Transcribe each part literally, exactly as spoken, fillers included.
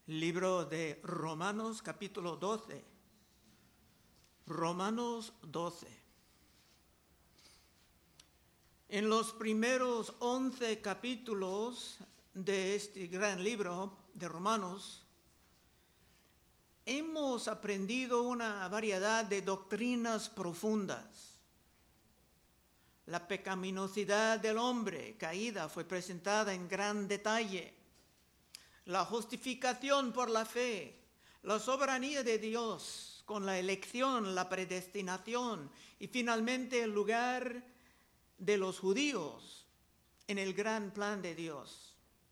Libro de Romanos capítulo doce. Romanos doce. En los primeros once capítulos de este gran libro de Romanos, hemos aprendido una variedad de doctrinas profundas. La pecaminosidad del hombre caída fue presentada en gran detalle. La justificación por la fe, la soberanía de Dios con la elección, la predestinación y finalmente el lugar de los judíos en el gran plan de Dios.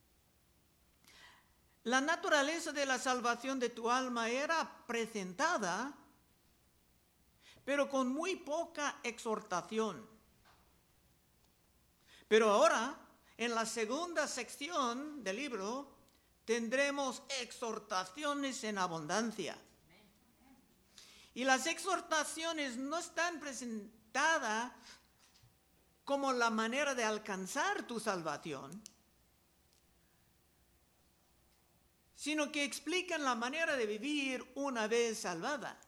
La naturaleza de la salvación de tu alma era presentada, pero con muy poca exhortación. Pero ahora, en la segunda sección del libro, tendremos exhortaciones en abundancia. Y las exhortaciones no están presentadas como la manera de alcanzar tu salvación, sino que explican la manera de vivir una vez salvada.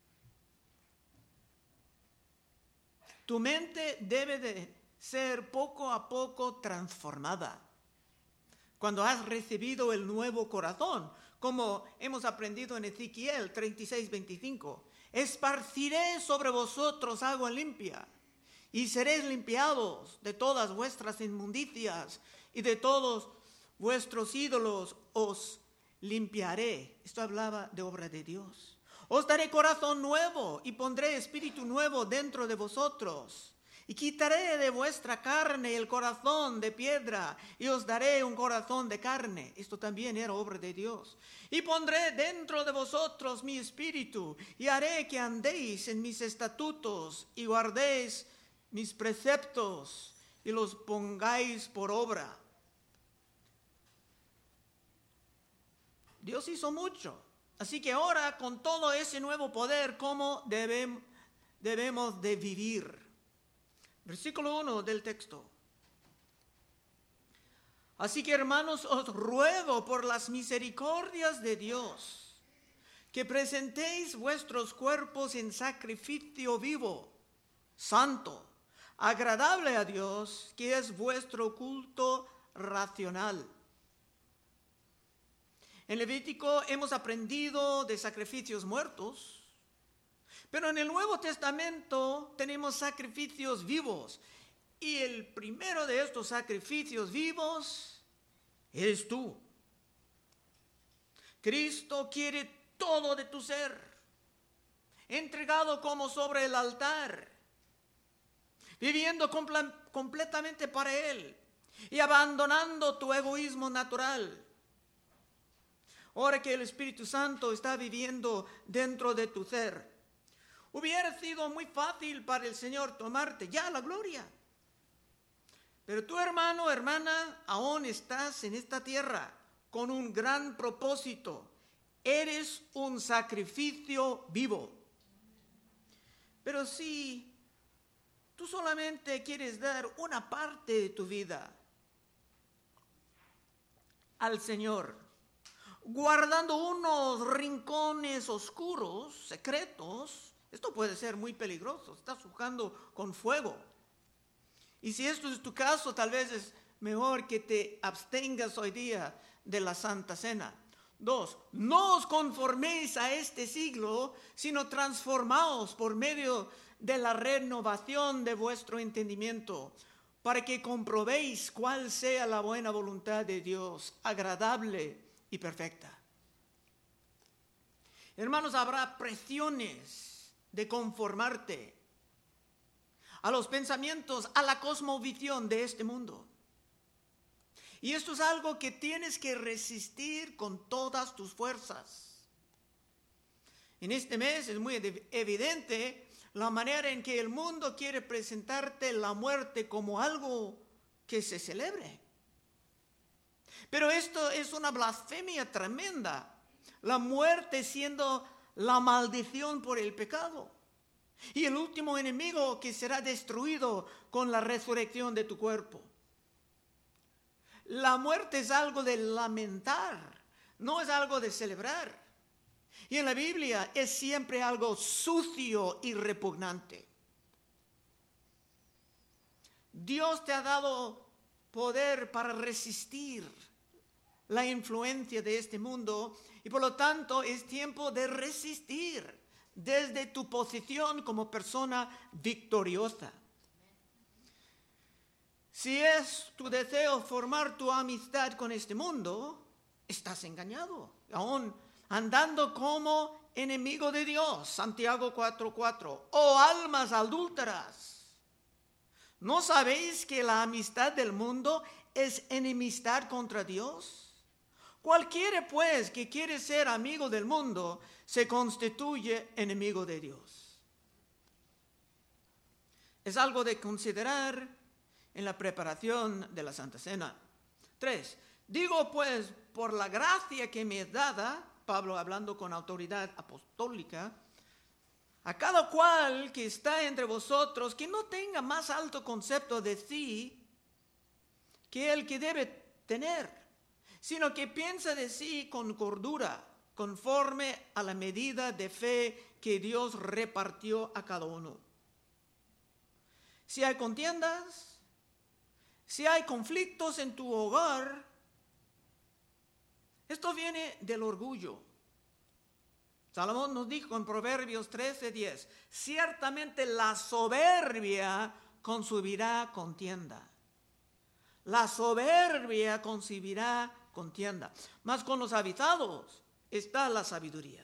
Tu mente debe de ser poco a poco transformada. Cuando has recibido el nuevo corazón, como hemos aprendido en Ezequiel treinta y seis, veinticinco, esparciré sobre vosotros agua limpia, y seréis limpiados de todas vuestras inmundicias, y de todos vuestros ídolos os limpiaré. Esto hablaba de obra de Dios. Os daré corazón nuevo, y pondré espíritu nuevo dentro de vosotros. Y quitaré de vuestra carne el corazón de piedra, y os daré un corazón de carne. Esto también era obra de Dios. Y pondré dentro de vosotros mi espíritu, y haré que andéis en mis estatutos, y guardéis mis preceptos, y los pongáis por obra. Dios hizo mucho. Así que ahora, con todo ese nuevo poder, ¿cómo debemos, debemos de vivir? Versículo uno del texto. Así que, hermanos, os ruego por las misericordias de Dios que presentéis vuestros cuerpos en sacrificio vivo, santo, agradable a Dios, que es vuestro culto racional. En Levítico hemos aprendido de sacrificios muertos, pero en el Nuevo Testamento tenemos sacrificios vivos. Y el primero de estos sacrificios vivos eres tú. Cristo quiere todo de tu ser, entregado como sobre el altar, viviendo comple- completamente para Él y abandonando tu egoísmo natural. Ahora que el Espíritu Santo está viviendo dentro de tu ser, hubiera sido muy fácil para el Señor tomarte ya a la gloria. Pero tú, hermano, hermana, aún estás en esta tierra con un gran propósito. Eres un sacrificio vivo. Pero si tú solamente quieres dar una parte de tu vida al Señor, guardando unos rincones oscuros, secretos, esto puede ser muy peligroso. Estás jugando con fuego. Y si esto es tu caso, tal vez es mejor que te abstengas hoy día de la Santa Cena. Dos, no os conforméis a este siglo, sino transformaos por medio de la renovación de vuestro entendimiento, para que comprobéis cuál sea la buena voluntad de Dios, agradable y perfecta. Hermanos, habrá presiones de conformarte a los pensamientos, a la cosmovisión de este mundo. Y esto es algo que tienes que resistir con todas tus fuerzas. En este mes es muy evidente la manera en que el mundo quiere presentarte la muerte como algo que se celebre. Pero esto es una blasfemia tremenda. La muerte siendo la maldición por el pecado. Y el último enemigo que será destruido con la resurrección de tu cuerpo. La muerte es algo de lamentar, no es algo de celebrar. Y en la Biblia es siempre algo sucio y repugnante. Dios te ha dado poder para resistir la influencia de este mundo y por lo tanto es tiempo de resistir desde tu posición como persona victoriosa. Si es tu deseo formar tu amistad con este mundo, estás engañado, aún andando como enemigo de Dios. Santiago cuatro cuatro. Oh almas adúlteras, ¿no sabéis que la amistad del mundo es enemistad contra Dios? Cualquiera pues que quiere ser amigo del mundo se constituye enemigo de Dios. Es algo de considerar en la preparación de la Santa Cena. Tres, digo pues, por la gracia que me es dada, Pablo hablando con autoridad apostólica, a cada cual que está entre vosotros, que no tenga más alto concepto de sí que el que debe tener, sino que piense de sí con cordura, conforme a la medida de fe que Dios repartió a cada uno. Si hay contiendas, si hay conflictos en tu hogar, esto viene del orgullo. Salomón nos dijo en Proverbios trece diez, ciertamente la soberbia concebirá contienda. La soberbia concebirá contienda, mas con los avisados está la sabiduría.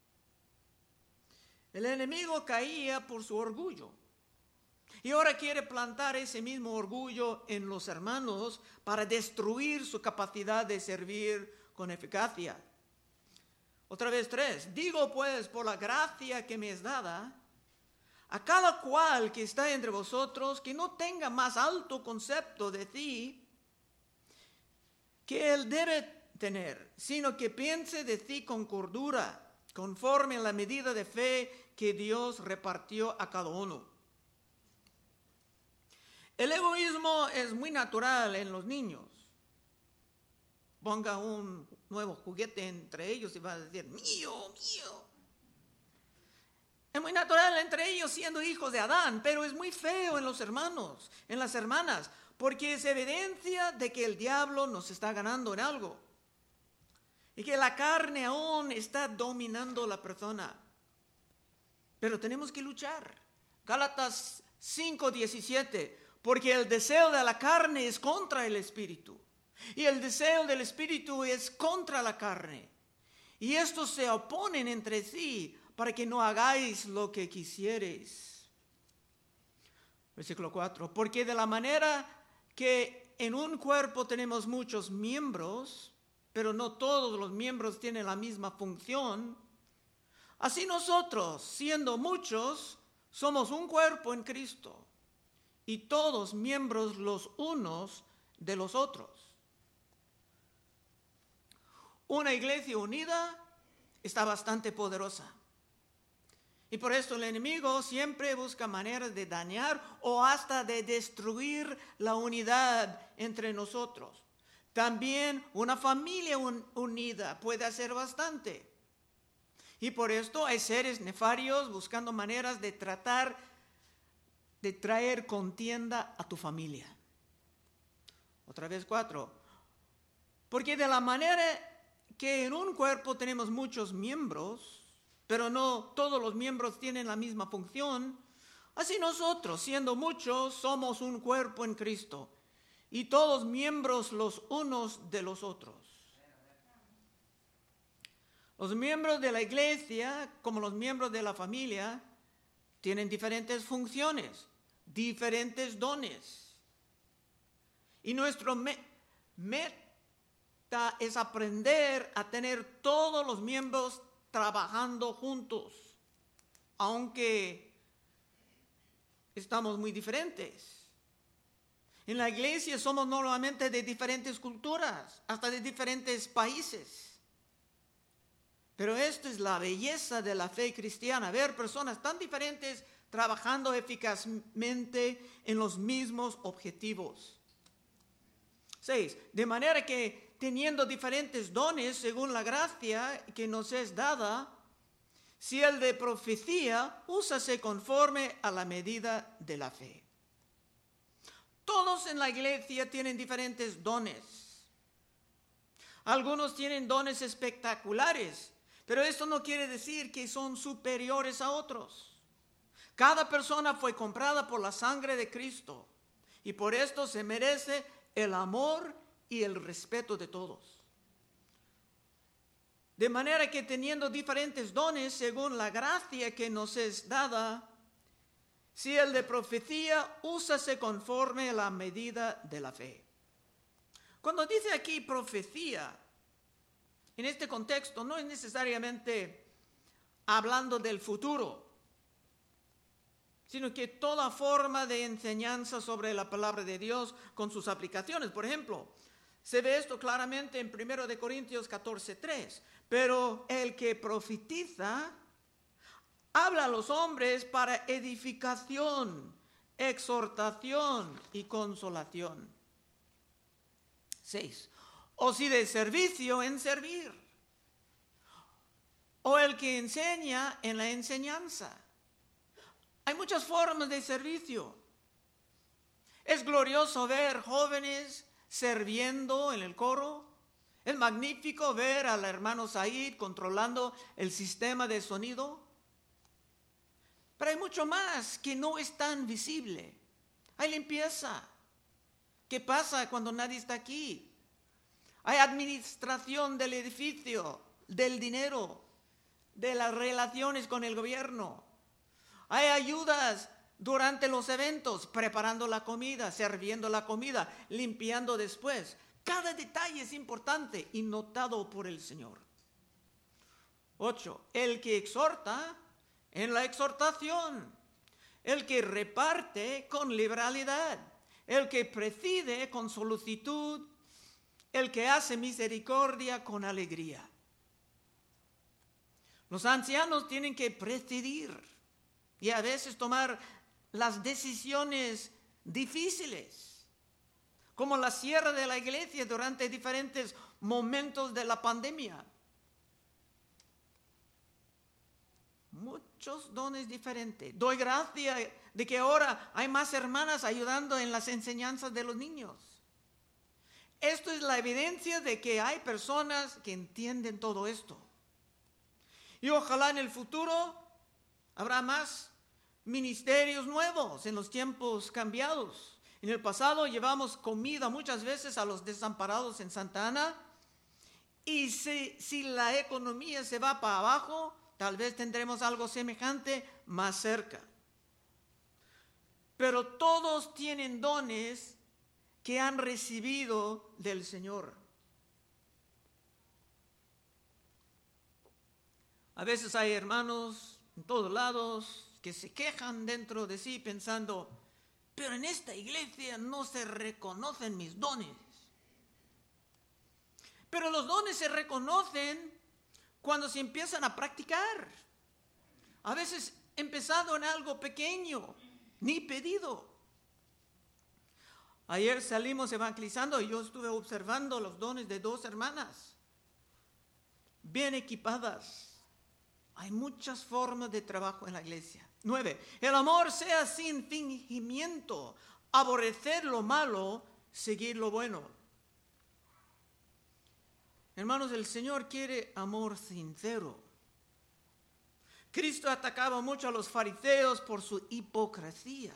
El enemigo caía por su orgullo. Y ahora quiere plantar ese mismo orgullo en los hermanos para destruir su capacidad de servir con eficacia. Otra vez tres. Digo pues, por la gracia que me es dada, a cada cual que está entre vosotros, que no tenga más alto concepto de sí que él debe tener, sino que piense de sí con cordura, conforme a la medida de fe que Dios repartió a cada uno. El egoísmo es muy natural en los niños. Ponga un nuevo juguete entre ellos y va a decir, mío, mío. Es muy natural entre ellos siendo hijos de Adán, pero es muy feo en los hermanos, en las hermanas, porque es evidencia de que el diablo nos está ganando en algo y que la carne aún está dominando la persona. Pero tenemos que luchar. Gálatas cinco diecisiete. Porque el deseo de la carne es contra el espíritu, y el deseo del espíritu es contra la carne. Y estos se oponen entre sí para que no hagáis lo que quisiereis. Versículo cuatro. Porque de la manera que en un cuerpo tenemos muchos miembros, pero no todos los miembros tienen la misma función, así nosotros, siendo muchos, somos un cuerpo en Cristo. Y todos miembros los unos de los otros. Una iglesia unida está bastante poderosa. Y por esto el enemigo siempre busca maneras de dañar o hasta de destruir la unidad entre nosotros. También una familia un- unida puede hacer bastante. Y por esto hay seres nefarios buscando maneras de tratar de traer contienda a tu familia. Otra vez cuatro. Porque de la manera que en un cuerpo tenemos muchos miembros, pero no todos los miembros tienen la misma función, así nosotros, siendo muchos, somos un cuerpo en Cristo, y todos miembros los unos de los otros. Los miembros de la iglesia, como los miembros de la familia, tienen diferentes funciones, diferentes dones. Y nuestro me- meta es aprender a tener todos los miembros trabajando juntos, aunque estamos muy diferentes. En la iglesia somos normalmente de diferentes culturas, hasta de diferentes países. Pero esta es la belleza de la fe cristiana, ver personas tan diferentes trabajando eficazmente en los mismos objetivos. Seis, de manera que teniendo diferentes dones según la gracia que nos es dada, si el de profecía, úsase conforme a la medida de la fe. Todos en la iglesia tienen diferentes dones. Algunos tienen dones espectaculares, pero esto no quiere decir que son superiores a otros. Cada persona fue comprada por la sangre de Cristo y por esto se merece el amor y el respeto de todos. De manera que teniendo diferentes dones según la gracia que nos es dada, si el de profecía, úsase conforme a la medida de la fe. Cuando dice aquí profecía, en este contexto no es necesariamente hablando del futuro, sino que toda forma de enseñanza sobre la palabra de Dios con sus aplicaciones. Por ejemplo, se ve esto claramente en primero de Corintios catorce tres. Pero el que profetiza habla a los hombres para edificación, exhortación y consolación. seis. O si de servicio, en servir. O el que enseña, en la enseñanza. Hay muchas formas de servicio. Es glorioso ver jóvenes sirviendo en el coro. Es magnífico ver al hermano Said controlando el sistema de sonido. Pero hay mucho más que no es tan visible. Hay limpieza. ¿Qué pasa cuando nadie está aquí? Hay administración del edificio, del dinero, de las relaciones con el gobierno. Hay ayudas durante los eventos, preparando la comida, sirviendo la comida, limpiando después. Cada detalle es importante y notado por el Señor. ocho. El que exhorta en la exhortación. El que reparte con liberalidad. El que preside con solicitud. El que hace misericordia con alegría. Los ancianos tienen que presidir y a veces tomar las decisiones difíciles, como la cierre de la iglesia durante diferentes momentos de la pandemia. Muchos dones diferentes. Doy gracia de que ahora hay más hermanas ayudando en las enseñanzas de los niños. Esto es la evidencia de que hay personas que entienden todo esto. Y ojalá en el futuro habrá más ministerios nuevos en los tiempos cambiados. En el pasado llevamos comida muchas veces a los desamparados en Santa Ana. Y si, si la economía se va para abajo, tal vez tendremos algo semejante más cerca. Pero todos tienen dones que han recibido del Señor. A veces hay hermanos en todos lados que se quejan dentro de sí pensando, pero en esta iglesia no se reconocen mis dones. Pero los dones se reconocen cuando se empiezan a practicar. A veces empezando en algo pequeño, ni pedido. Ayer salimos evangelizando y yo estuve observando los dones de dos hermanas, bien equipadas. Hay muchas formas de trabajo en la iglesia. Nueve, el amor sea sin fingimiento, aborrecer lo malo, seguir lo bueno. Hermanos, el Señor quiere amor sincero. Cristo atacaba mucho a los fariseos por su hipocresía.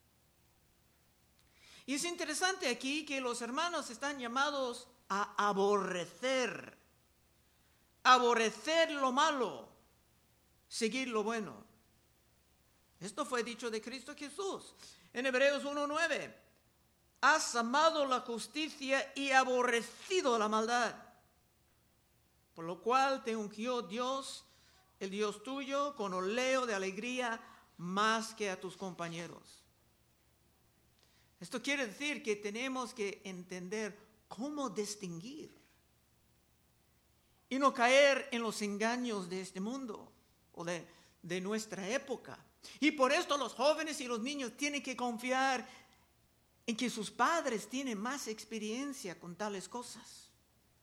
Y es interesante aquí que los hermanos están llamados a aborrecer, aborrecer lo malo, seguir lo bueno. Esto fue dicho de Cristo Jesús. En Hebreos uno nueve, has amado la justicia y aborrecido la maldad, por lo cual te ungió Dios, el Dios tuyo, con oleo de alegría más que a tus compañeros. Esto quiere decir que tenemos que entender cómo distinguir y no caer en los engaños de este mundo o de, de nuestra época. Y por esto los jóvenes y los niños tienen que confiar en que sus padres tienen más experiencia con tales cosas.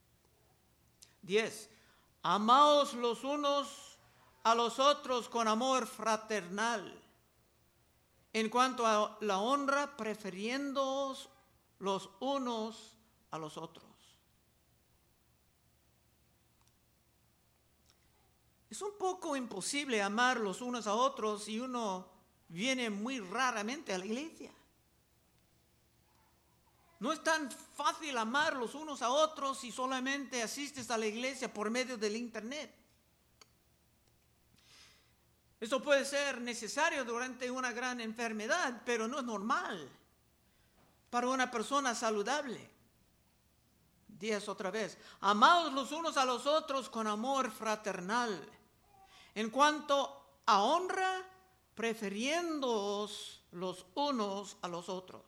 diez. Amaos los unos a los otros con amor fraternal. En cuanto a la honra, prefiriéndoos los unos a los otros. Es un poco imposible amar los unos a otros si uno viene muy raramente a la iglesia. No es tan fácil amar los unos a otros si solamente asistes a la iglesia por medio del internet. Eso puede ser necesario durante una gran enfermedad, pero no es normal para una persona saludable. Diez otra vez. Amaos los unos a los otros con amor fraternal. En cuanto a honra, prefiriéndoos los unos a los otros.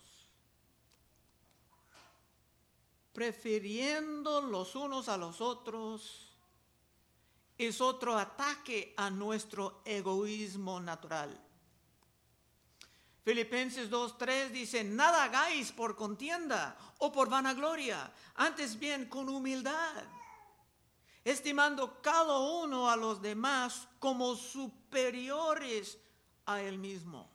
Prefiriendo los unos a los otros es otro ataque a nuestro egoísmo natural. Filipenses dos tres dice, nada hagáis por contienda o por vanagloria, antes bien con humildad, estimando cada uno a los demás como superiores a él mismo.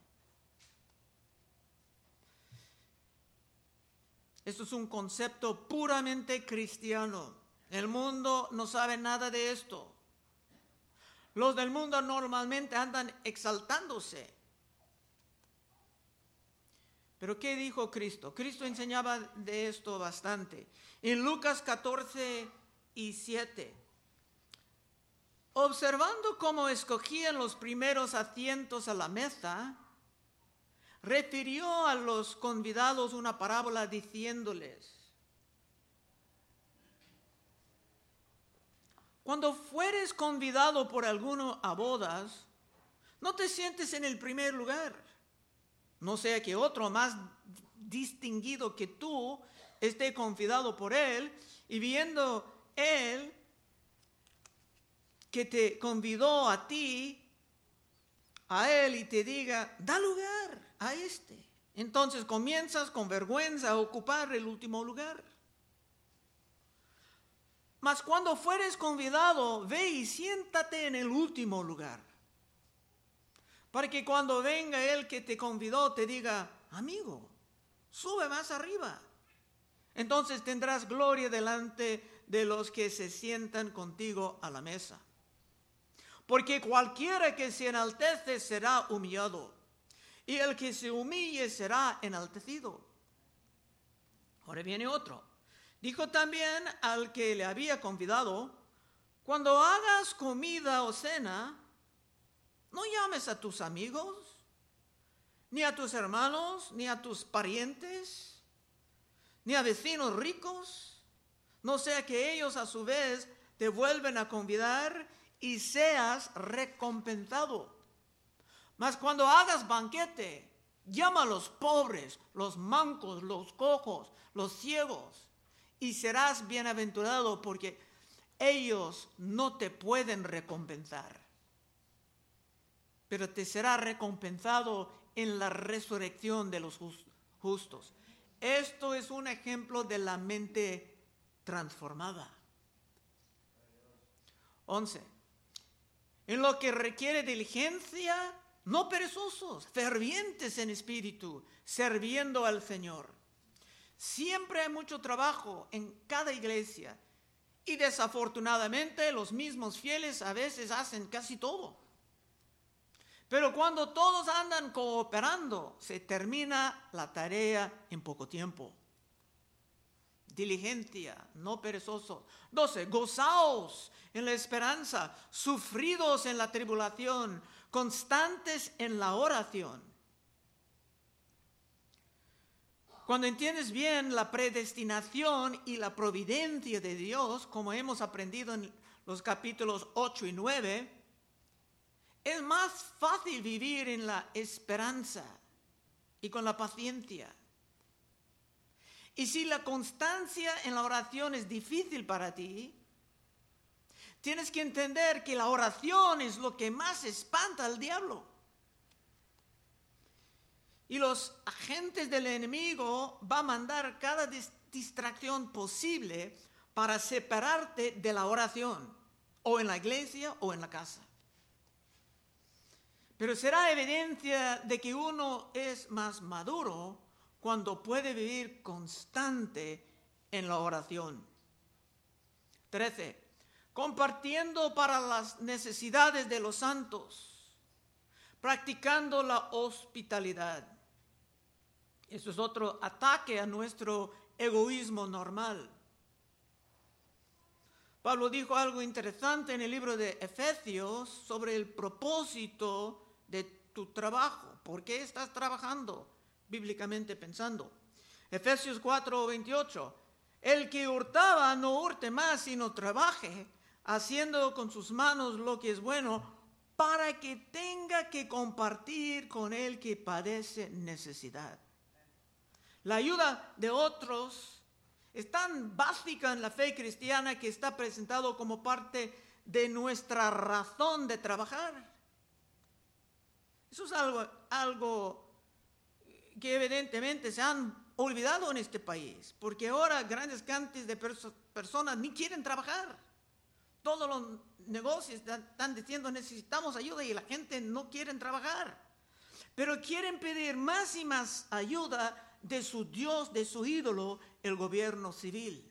Esto es un concepto puramente cristiano. El mundo no sabe nada de esto. Los del mundo normalmente andan exaltándose. Pero ¿qué dijo Cristo? Cristo enseñaba de esto bastante. En Lucas catorce y siete. Observando cómo escogían los primeros asientos a la mesa, refirió a los convidados una parábola diciéndoles, cuando fueres convidado por alguno a bodas, no te sientes en el primer lugar, no sea que otro más distinguido que tú esté convidado por él, y viendo él que te convidó a ti, a él, y te diga, da lugar a este. Entonces comienzas con vergüenza a ocupar el último lugar. Mas cuando fueres convidado, ve y siéntate en el último lugar, para que cuando venga el que te convidó te diga, amigo, sube más arriba. Entonces tendrás gloria delante de los que se sientan contigo a la mesa. Porque cualquiera que se enaltece será humillado, y el que se humille será enaltecido. Ahora viene otro. Dijo también al que le había convidado, cuando hagas comida o cena, no llames a tus amigos, ni a tus hermanos, ni a tus parientes, ni a vecinos ricos, no sea que ellos a su vez te vuelven a convidar y seas recompensado. Mas cuando hagas banquete, llama a los pobres, los mancos, los cojos, los ciegos, y serás bienaventurado porque ellos no te pueden recompensar, pero te será recompensado en la resurrección de los justos. Esto es un ejemplo de la mente transformada. once. En lo que requiere diligencia, no perezosos, fervientes en espíritu, sirviendo al Señor. Siempre hay mucho trabajo en cada iglesia y desafortunadamente los mismos fieles a veces hacen casi todo. Pero cuando todos andan cooperando, se termina la tarea en poco tiempo. Diligencia, no perezosos. doce. Gozaos en la esperanza, sufridos en la tribulación, constantes en la oración. Cuando entiendes bien la predestinación y la providencia de Dios, como hemos aprendido en los capítulos ocho y nueve, es más fácil vivir en la esperanza y con la paciencia. Y si la constancia en la oración es difícil para ti, tienes que entender que la oración es lo que más espanta al diablo. Y los agentes del enemigo van a mandar cada distracción posible para separarte de la oración, o en la iglesia o en la casa. Pero será evidencia de que uno es más maduro cuando puede vivir constante en la oración. trece. Compartiendo para las necesidades de los santos, practicando la hospitalidad. Eso es otro ataque a nuestro egoísmo normal. Pablo dijo algo interesante en el libro de Efesios sobre el propósito de tu trabajo. ¿Por qué estás trabajando? Bíblicamente pensando. Efesios cuatro veintiocho. El que hurtaba no hurte más, sino trabaje, haciendo con sus manos lo que es bueno, para que tenga que compartir con el que padece necesidad. La ayuda de otros es tan básica en la fe cristiana que está presentado como parte de nuestra razón de trabajar. Eso es algo, algo que evidentemente se han olvidado en este país, porque ahora grandes cantidades de perso- personas ni quieren trabajar. Todos los negocios están diciendo necesitamos ayuda y la gente no quiere trabajar, pero quieren pedir más y más ayuda de su Dios, de su ídolo, el gobierno civil.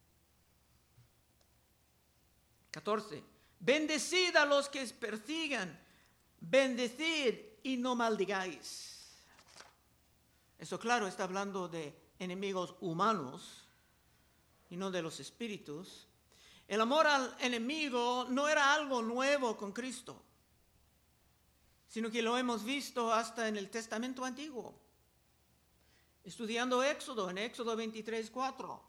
catorce. Bendecid a los que os persigan, bendecid y no maldigáis. Eso, claro, está hablando de enemigos humanos y no de los espíritus. El amor al enemigo no era algo nuevo con Cristo, sino que lo hemos visto hasta en el Testamento Antiguo. Estudiando Éxodo, en Éxodo veintitrés cuatro.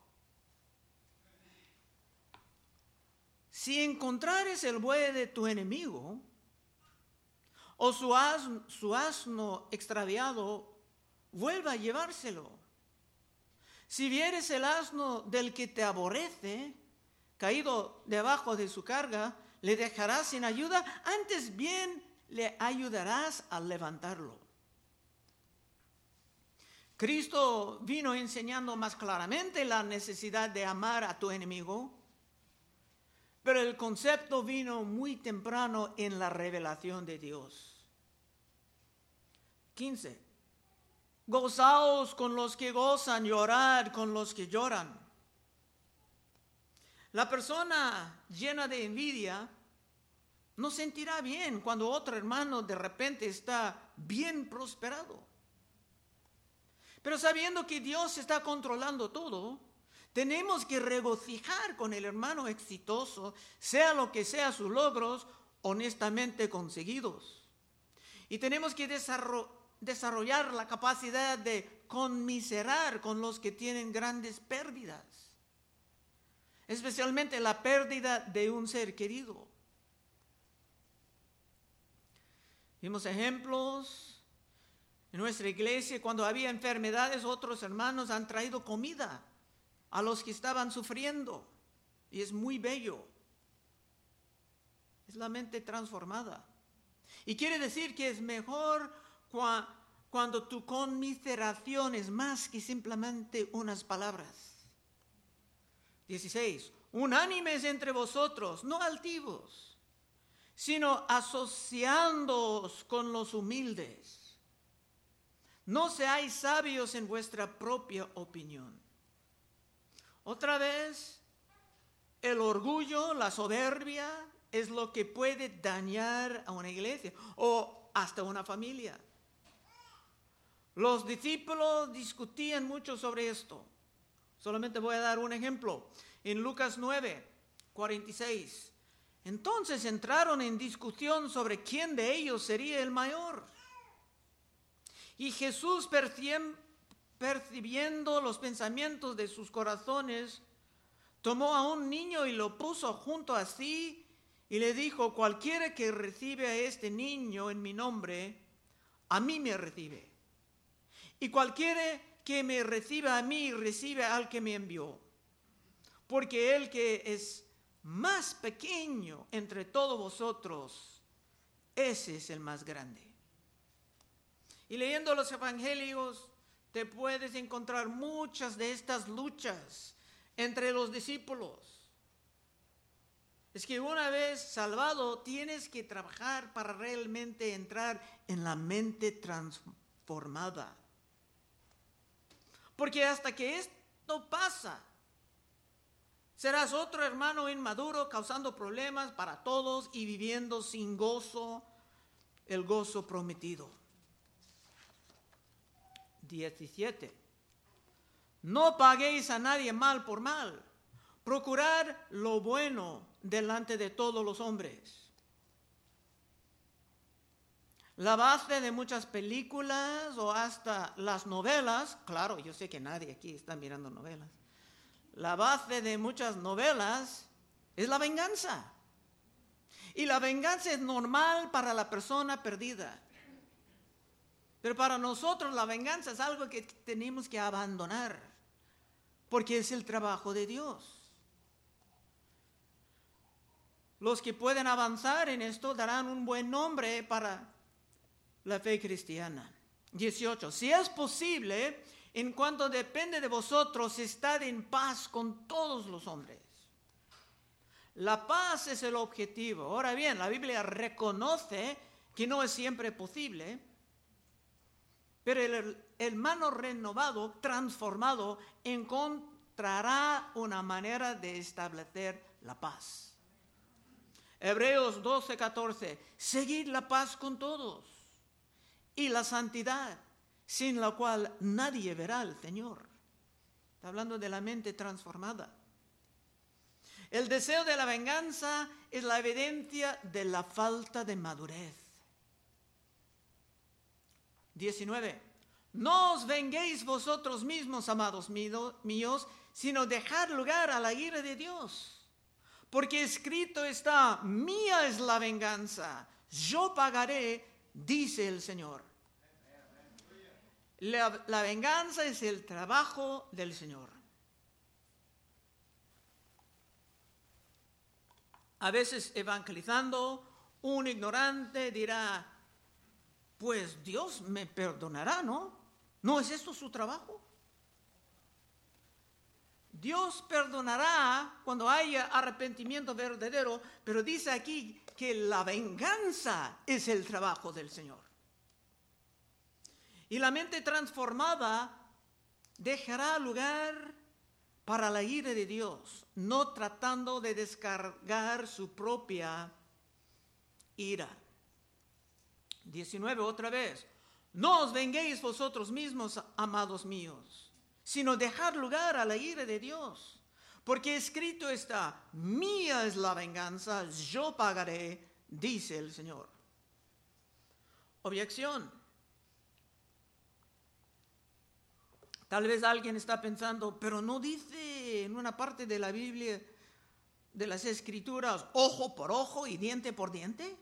Si encontrares el buey de tu enemigo, o su asno, su asno extraviado, vuelva a llevárselo. Si vieres el asno del que te aborrece, caído debajo de su carga, le dejarás sin ayuda, antes bien le ayudarás a levantarlo. Cristo vino enseñando más claramente la necesidad de amar a tu enemigo, pero el concepto vino muy temprano en la revelación de Dios. quince. Gozaos con los que gozan, llorad con los que lloran. La persona llena de envidia no sentirá bien cuando otro hermano de repente está bien prosperado. Pero sabiendo que Dios está controlando todo, tenemos que regocijar con el hermano exitoso, sea lo que sea sus logros honestamente conseguidos. Y tenemos que desarrollar desarrollar la capacidad de conmiserar con los que tienen grandes pérdidas, especialmente la pérdida de un ser querido. Vimos ejemplos en nuestra iglesia cuando había enfermedades, otros hermanos han traído comida a los que estaban sufriendo y es muy bello. Es la mente transformada. Y quiere decir que es mejor cuando tu conmiseración es más que simplemente unas palabras. dieciséis. Unánimes entre vosotros, no altivos, sino asociándoos con los humildes. No seáis sabios en vuestra propia opinión. Otra vez, el orgullo, la soberbia, es lo que puede dañar a una iglesia o hasta una familia. Los discípulos discutían mucho sobre esto. Solamente voy a dar un ejemplo. En Lucas nueve, cuarenta y seis. Entonces entraron en discusión sobre quién de ellos sería el mayor. Y Jesús, percibiendo los pensamientos de sus corazones, tomó a un niño y lo puso junto a sí y le dijo: cualquiera que recibe a este niño en mi nombre, a mí me recibe. Y cualquiera que me reciba a mí, recibe al que me envió. Porque el que es más pequeño entre todos vosotros, ese es el más grande. Y leyendo los evangelios, te puedes encontrar muchas de estas luchas entre los discípulos. Es que una vez salvado tienes que trabajar para realmente entrar en la mente transformada. Porque hasta que esto pasa, serás otro hermano inmaduro causando problemas para todos y viviendo sin gozo, el gozo prometido. diecisiete. No paguéis a nadie mal por mal. Procurad lo bueno delante de todos los hombres. La base de muchas películas o hasta las novelas, claro, yo sé que nadie aquí está mirando novelas. La base de muchas novelas es la venganza. Y la venganza es normal para la persona perdida. Pero para nosotros la venganza es algo que tenemos que abandonar, porque es el trabajo de Dios. Los que pueden avanzar en esto darán un buen nombre para la fe cristiana. dieciocho. Si es posible, en cuanto depende de vosotros, estad en paz con todos los hombres. La paz es el objetivo. Ahora bien, la Biblia reconoce que no es siempre posible, pero el hermano renovado, transformado, encontrará una manera de establecer la paz. Hebreos doce, catorce. Seguid la paz con todos y la santidad, sin la cual nadie verá al Señor. Está hablando de la mente transformada. El deseo de la venganza es la evidencia de la falta de madurez. diecinueve. No os venguéis vosotros mismos, amados míos, sino dejad lugar a la ira de Dios. Porque escrito está, mía es la venganza, yo pagaré, dice el Señor. La, la venganza es el trabajo del Señor. A veces evangelizando, un ignorante dirá, pues Dios me perdonará, ¿no? ¿No es esto su trabajo? Dios perdonará cuando haya arrepentimiento verdadero, pero dice aquí que la venganza es el trabajo del Señor. Y la mente transformada dejará lugar para la ira de Dios, no tratando de descargar su propia ira. diecinueve, otra vez. No os venguéis vosotros mismos, amados míos, sino dejad lugar a la ira de Dios. Porque escrito está, mía es la venganza, yo pagaré, dice el Señor. Objeción. Tal vez alguien está pensando, pero no dice en una parte de la Biblia, de las Escrituras, ojo por ojo y diente por diente.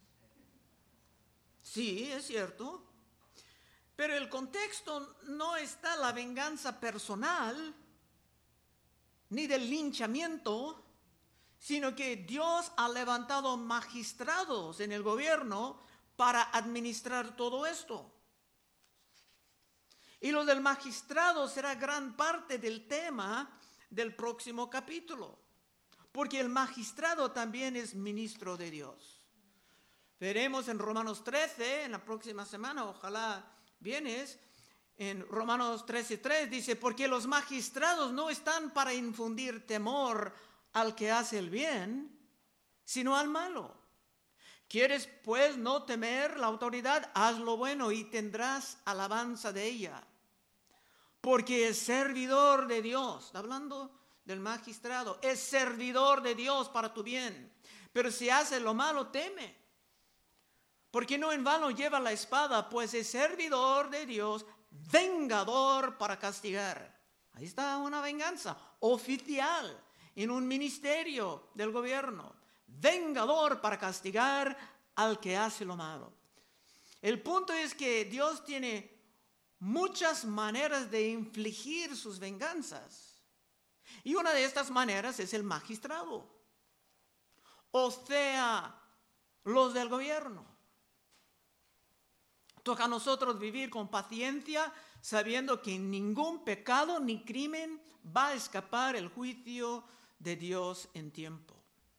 Sí, es cierto. Pero el contexto no está la venganza personal, ni del linchamiento, sino que Dios ha levantado magistrados en el gobierno para administrar todo esto. Y lo del magistrado será gran parte del tema del próximo capítulo, porque el magistrado también es ministro de Dios. Veremos en Romanos trece, en la próxima semana, ojalá vienes, en Romanos trece, tres dice, porque los magistrados no están para infundir temor al que hace el bien, sino al malo. ¿Quieres pues no temer la autoridad? Haz lo bueno y tendrás alabanza de ella. Porque es servidor de Dios, está hablando del magistrado, es servidor de Dios para tu bien. Pero si hace lo malo, teme. Porque no en vano lleva la espada, pues es servidor de Dios, vengador para castigar. Ahí está una venganza oficial en un ministerio del gobierno. Vengador para castigar al que hace lo malo. El punto es que Dios tiene muchas maneras de infligir sus venganzas. Y una de estas maneras es el magistrado. O sea, los del gobierno. Toca a nosotros vivir con paciencia, sabiendo que ningún pecado ni crimen va a escapar el juicio de Dios en tiempo.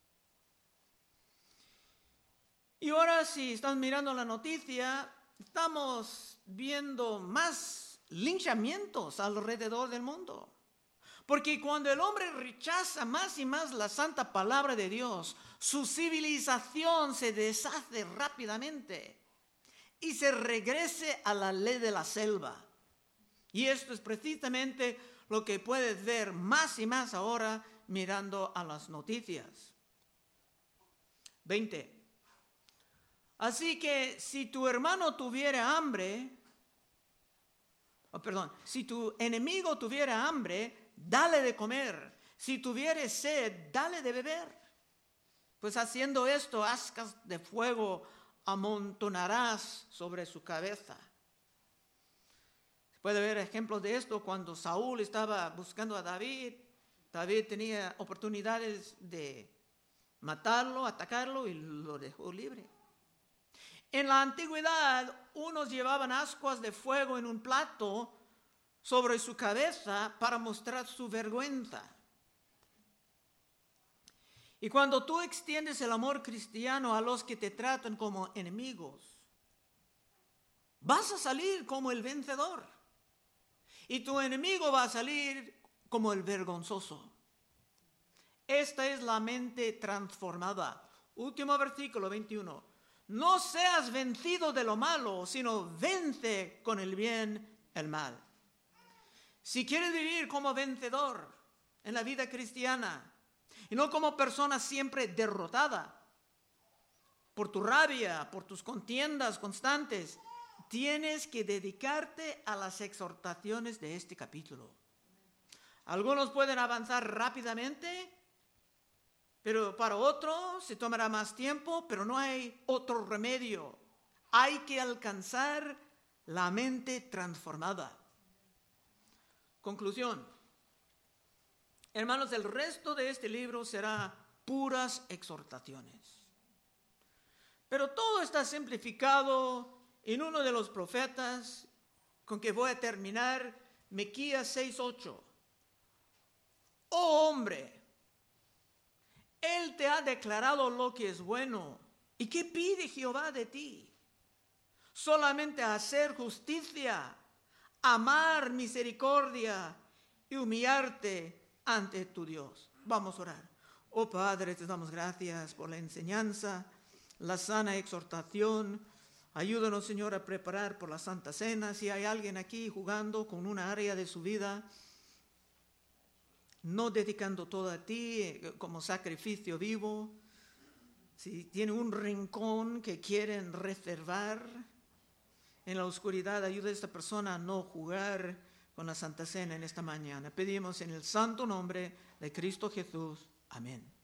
Y ahora, si están mirando la noticia, estamos viendo más linchamientos alrededor del mundo. Porque cuando el hombre rechaza más y más la santa palabra de Dios, su civilización se deshace rápidamente y se regrese a la ley de la selva. Y esto es precisamente lo que puedes ver más y más ahora mirando a las noticias. veinte. Así que si tu hermano tuviera hambre, oh, perdón, si tu enemigo tuviera hambre, dale de comer. Si tuviere sed, dale de beber. Pues haciendo esto, ascas de fuego amontonarás sobre su cabeza. Se puede ver ejemplos de esto cuando Saúl estaba buscando a David. David tenía oportunidades de matarlo, atacarlo y lo dejó libre. En la antigüedad, unos llevaban ascuas de fuego en un plato sobre su cabeza para mostrar su vergüenza. Y cuando tú extiendes el amor cristiano a los que te tratan como enemigos, vas a salir como el vencedor. Y tu enemigo va a salir como el vergonzoso. Esta es la mente transformada. Último versículo veintiuno. No seas vencido de lo malo, sino vence con el bien el mal. Si quieres vivir como vencedor en la vida cristiana y no como persona siempre derrotada por tu rabia, por tus contiendas constantes, tienes que dedicarte a las exhortaciones de este capítulo. Algunos pueden avanzar rápidamente, pero para otros se tomará más tiempo, pero no hay otro remedio. Hay que alcanzar la mente transformada. Conclusión. Hermanos, el resto de este libro será puras exhortaciones. Pero todo está simplificado en uno de los profetas con que voy a terminar, Miqueas seis ocho. Oh hombre, Él te ha declarado lo que es bueno. ¿Y qué pide Jehová de ti? Solamente hacer justicia, amar misericordia y humillarte ante tu Dios. Vamos a orar. Oh Padre, te damos gracias por la enseñanza, la sana exhortación. Ayúdanos, Señor, a preparar por la Santa Cena. Si hay alguien aquí jugando con una área de su vida, no dedicando todo a ti como sacrificio vivo, si tiene un rincón que quieren reservar en la oscuridad, ayuda a esta persona a no jugar con la Santa Cena en esta mañana. Pedimos en el santo nombre de Cristo Jesús. Amén.